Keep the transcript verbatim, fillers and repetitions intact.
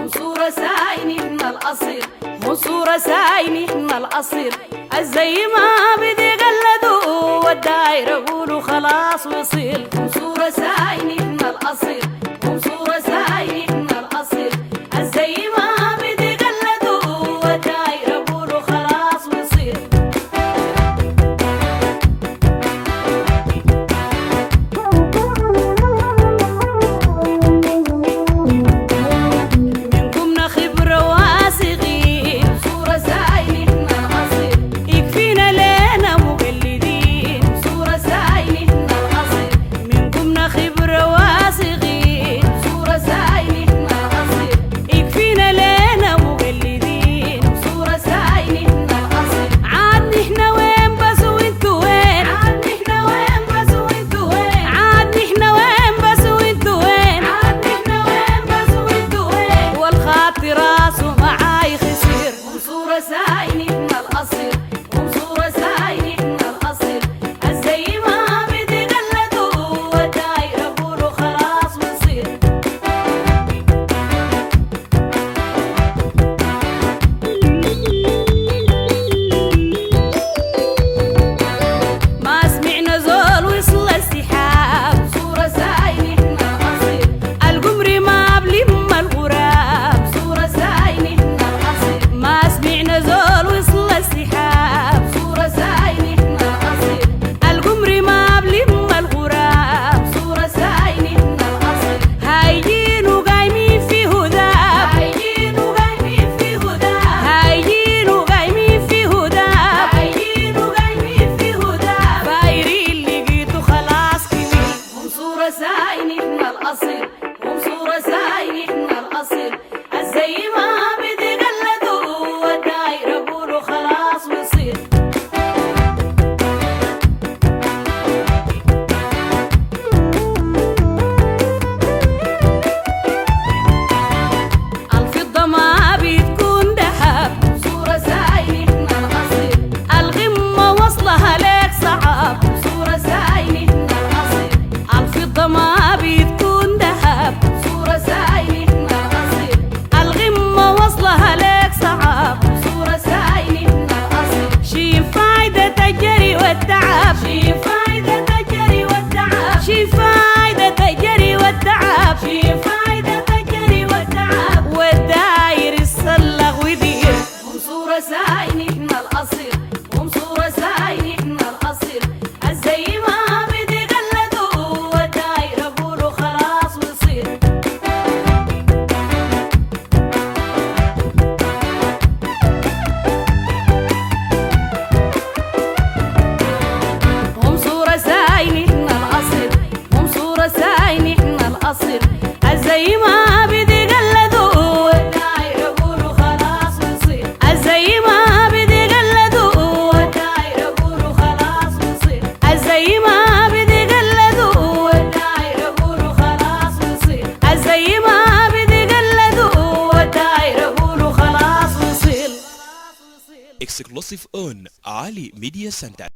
منصورة سايني احنا الأصيل، منصورة سايني احنا الأصيل. الزي ما بدي قلدوا والدايرة قولوا خلاص وصيل. منصورة سايني احنا الأصيل، منصورة سايني احنا الأصيل. الزي ما بدي قلدوا والدايرة قولوا خلاص وصيل. الزي ما بدي قلدوا والدايرة قولوا خلاص وصيل. الزي ما بدي قلدوا والدايرة قولوا خلاص وصيل. الزي ما بدي قلدوا والدايرة قولوا خلاص وصيل. الزي ما بدي قلدوا والدايرة قولوا خلاص وصيل. Exclusive on Ali Media Center.